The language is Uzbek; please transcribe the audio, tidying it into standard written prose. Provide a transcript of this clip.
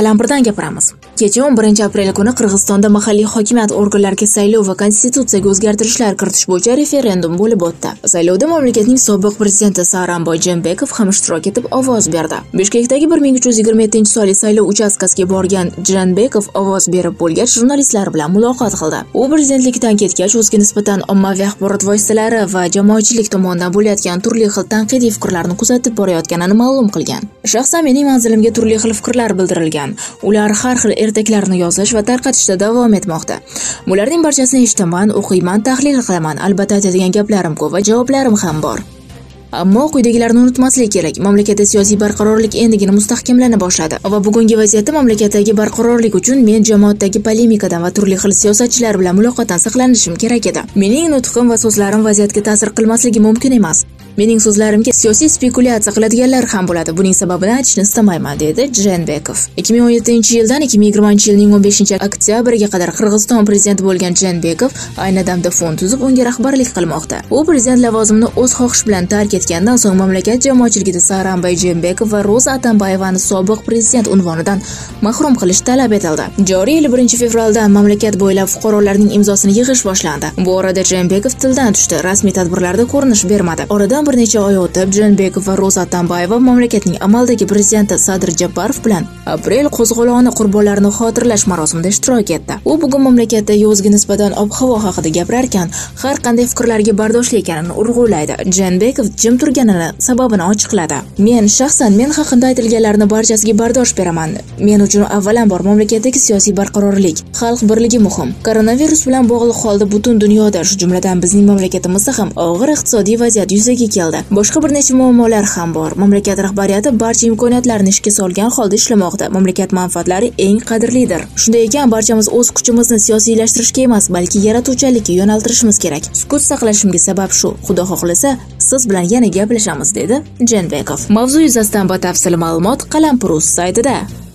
Qalampirdan gapiramiz. Kecha 11 aprel kuni Qirg'izistonda mahalliy hokimiyat organlariga saylov va konstitutsiyaga o'zgartirishlar kiritish bo'yicha referendum bo'lib o'tdi. Saylovda mamlakatning sobiq prezidenti Sooronbay Jeenbekov ham ishtirok etib ovoz berdi. Bishkekdagi 1327-sonli saylov uchastkasiga borgan Jeenbekov ovoz berib bo'lgach, jurnalistlar bilan muloqot qildi. U prezidentlikdan ketgach, o'ziga nisbatan ommaviy axborot vositalari va jamoatchilik tomonidan bo'layotgan turli xil tanqidiy fikrlarni kuzatib borayotganini ma'lum qilgan. Shaxsan mening manzilimga turli xil fikrlar bildirilgan. Ular har xil ertaklarni yozish va tarqatishda davom etmoqda. Bularning barchasini eshitaman, o'qiyman, tahlil qilaman. Albatta aytadigan gaplarim ko'p va javoblarim ham bor. Ammo quyidagilarni unutmaslik kerak. Mamlakatda siyosiy barqarorlik endigina mustahkamlana boshladi va bugungi vaziyatda mamlakatdagi barqarorlik uchun men jamoatdagi polemikadan va turli xil siyosatchilar bilan muloqotdan saqlanishim kerak edi. Mening nutqim va so'zlarim vaziyatga ta'sir qilmasligi mumkin emas. Mening so'zlarimga siyosiy spekulyatsiya qiladiganlar ham bo'ladi. Buning sababini aytishni istamayman, dedi Jeenbekov. 2017-yildan 2020-yilning 15-oktyabriga qadar Qirg'iziston prezidenti bo'lgan Jeenbekov ayni damda fond tuzib, unga rahbarlik qilmoqda. U prezident lavozimini o'z xohishi bilan tark etgandan so'ng mamlakat jamoatchiligida Sooronbay Jeenbekov va Ro'za Atambayevani sobiq prezident unvonidan mahrum qilish talab etildi. Joriy yil 1-fevraldan mamlakat bo'ylab fuqarolarning imzosini yig'ish boshlandi. Bu orada Jeenbekov tildan tushdi, rasmiy tadbirlarda ko'rinish bermadi. Oradan bir necha oy o'tib, Jeenbekov va Ro'za Atambayeva mamlakatning amaldagi prezidenti Sadir Japarov bilan aprel qo'zg'oloni qurbonlarini xotirlash marosimida ishtirok etdi. U bugun mamlakatdagi o'ziga nisbatan ob-havo haqida gapirarkan, har qanday fikrlarga bardoshli ekanini urg'ulaydi. Jeenbekov jim turganini sababini ochiqladi. Men haqimda aytilganlarni barchasiga bardosh beraman. Men uchun avvalambor mamlakatdagi siyosiy barqarorlik, xalq birligi muhim. Koronavirus bilan bog'liq holda butun dunyoda, shu jumladan bizning mamlakatimizda ham og'ir iqtisodiy vaziyat yuzaga keldi. Boshqa bir necha muammolar ham bor. Mamlakat rahbariyati barcha imkoniyatlarni ishga solgan holda ishlamoqda. Mamlakat manfaatlari eng qadrlidir. Shunday ekan, barchamiz o'z kuchimizni siyosiylashtirishga emas, balki yaratuvchanlikka yo'naltirishimiz kerak. Sukut saqlashimga sabab shu. Xudo xohlasa, siz bilan yana gaplashamiz, dedi Jeenbekov. Mavzu yuzasidan batafsil ma'lumot Qalampir.uz saytida.